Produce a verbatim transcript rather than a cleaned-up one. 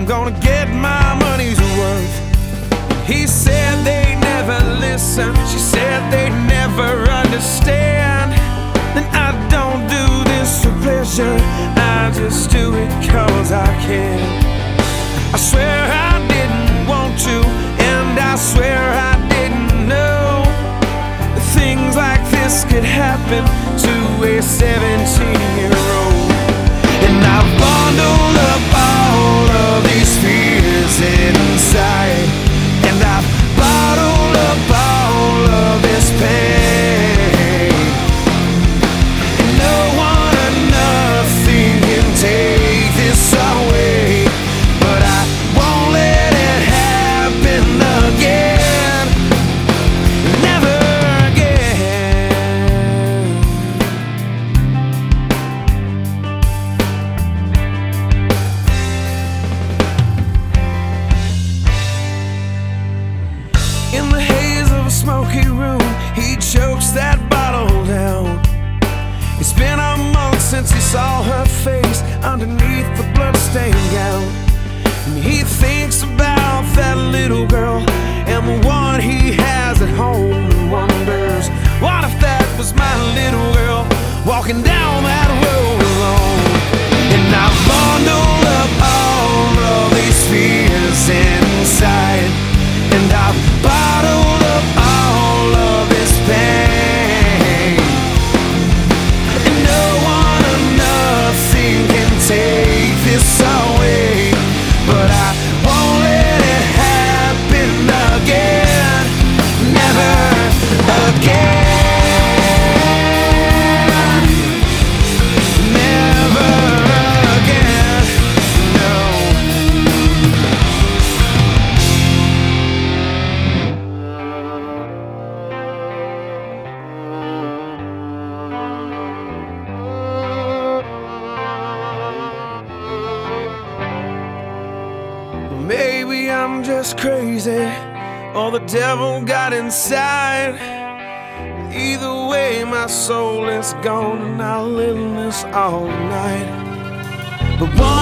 gonna get my money's worth. He said they never listen, she said they never understand. And I don't do this for pleasure, I just do it cause I can. I swear I didn't want to, and I swear I didn't know that things like this could happen to a seventeen-year-old. And I've bundled up all of these fears inside, and I've bottled up all of this pain. And no one or nothing can take this away, but I won't let it happen again. Never again. In the haze of a smoky room, he chokes that bottle down. It's been a month since he saw her face underneath the bloodstained gown. And he thinks about that little girl and the one he has at home, and wonders, what if that was my little girl walking down that road alone? And I've bundled up all of these fears inside, and I've bottled up all of this pain. And no one or nothing can take this away, but I won't let it happen again. Never again. Never again. No. Maybe I'm just crazy, or the devil got inside. Either way, my soul is gone, and I'll live in this all night. But one